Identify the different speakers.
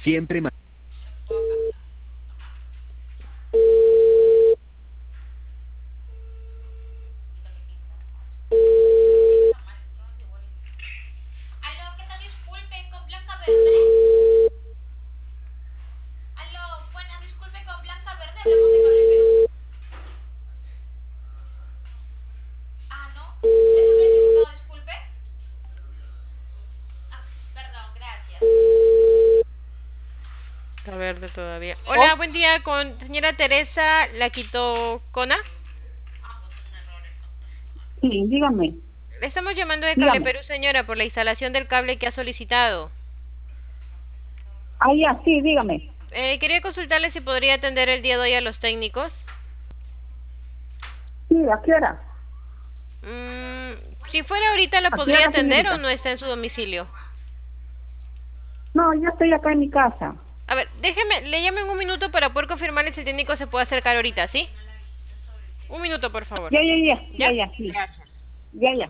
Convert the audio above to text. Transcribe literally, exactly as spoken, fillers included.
Speaker 1: Siempre ma-
Speaker 2: Aló, ¿qué tal? Disculpe, con Blanca Verde. Aló, buenas, disculpe, con Blanca Verde. Hablamos de Cable Perú. Ah, ¿no? ¿Es número equivocado, disculpe? Ah, perdón, gracias.
Speaker 3: Está verde todavía. Hola,
Speaker 4: Oh,
Speaker 3: buen día con señora Teresa Laquitocona.
Speaker 4: sí, dígame,
Speaker 3: Le estamos llamando de Cable
Speaker 4: dígame.
Speaker 3: Perú, señora, por la instalación del cable que ha solicitado.
Speaker 4: Ah, ya, sí, dígame.
Speaker 3: Eh, quería consultarle si podría atender el día de hoy a los técnicos.
Speaker 4: Sí, ¿a qué hora?
Speaker 3: Mm, si fuera ahorita, ¿lo
Speaker 4: ¿A qué
Speaker 3: podría
Speaker 4: hora,
Speaker 3: atender o
Speaker 4: señorita?
Speaker 3: no está en su domicilio?
Speaker 4: No, yo estoy acá en mi casa.
Speaker 3: A ver, déjeme, le llamo en un minuto para poder confirmarle si el técnico se puede acercar ahorita, ¿sí? Un minuto, por favor.
Speaker 4: Ya, ya, ya, ya,
Speaker 3: ¿Ya?
Speaker 4: ya, sí.
Speaker 3: Gracias.
Speaker 4: Ya, ya.